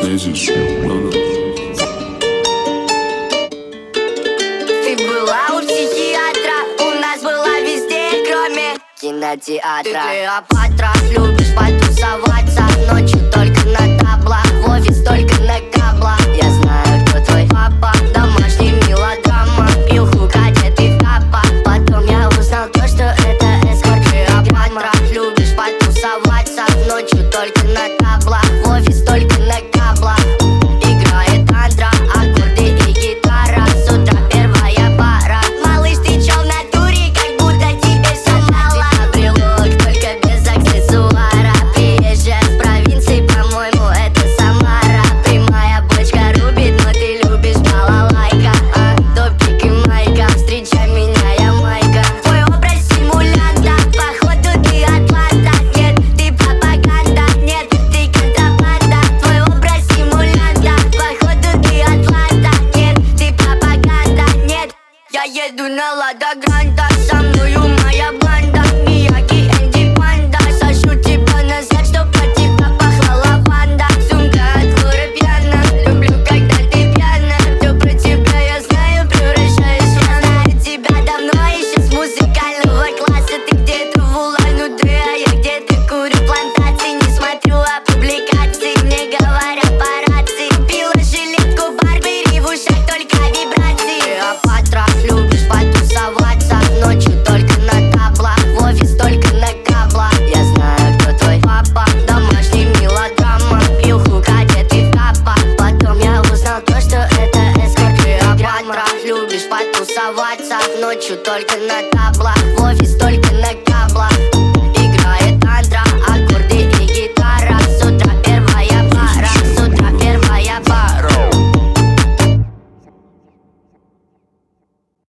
Слезешь, надо. Ты была у психиатра, у нас была везде, кроме кинотеатра. Ты Клеопатра, любишь потусоваться ночью только на таблах, в офис только на каблах. Я знаю, кто твой папа, домашний мелодрама. Пил хукать, ты в капах, потом я узнал то, что это эскорт. Клеопатра, любишь потусоваться ночью только на таблах, в офис только на каблах.